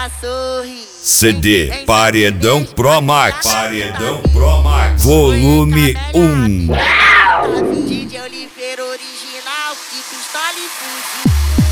ela sorri. CD Paredão Pro Max. Paredão Pro Max. Volume 1. DJ Oliveira original, de pistola e fuzil.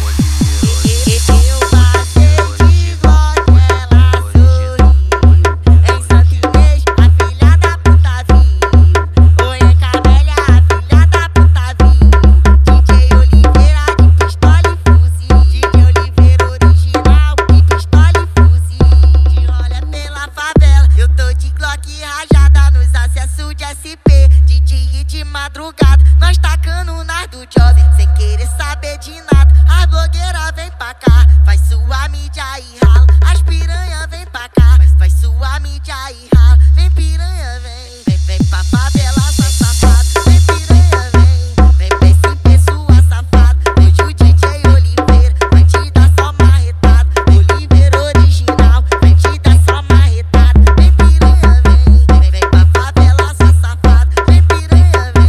Madrugada, nós tacando nas do job, sem querer saber de nada. As blogueiras vem pra cá, faz sua mídia e rala. As piranha vem pra cá, faz sua mídia e rala. Vem piranha, vem pra favela, sua safada. Vem piranha, vem se pessoa safada. Hoje o DJ Oliveira vai te dar só marretada. Oliveira original, vai te dar só marretada. Vem piranha, vem pra favela, sua safada. Vem piranha.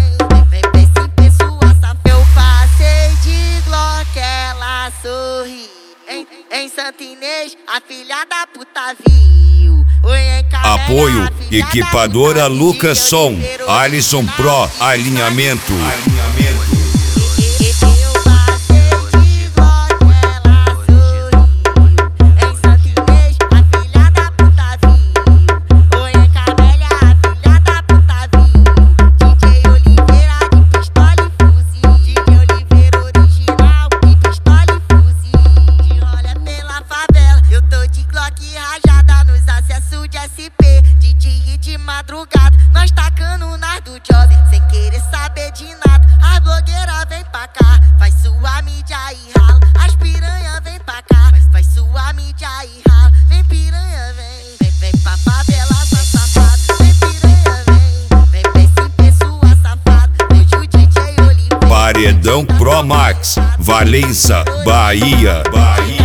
Em Santa Inês, a filha da puta viu. Apoio Equipadora Lucas Som, Alisson Pro, alinhamento. De madrugada, nós tacando nas do job, sem querer saber de nada. As blogueiras vem pra cá, faz sua mídia e rala. As piranha vem pra cá, faz sua mídia e rala. Vem piranha, vem pra favela, sua safada. Vem piranha, vem se pessoa safada. Hoje o DJ Oliveira. Paredão Pro Max, Valença, Bahia.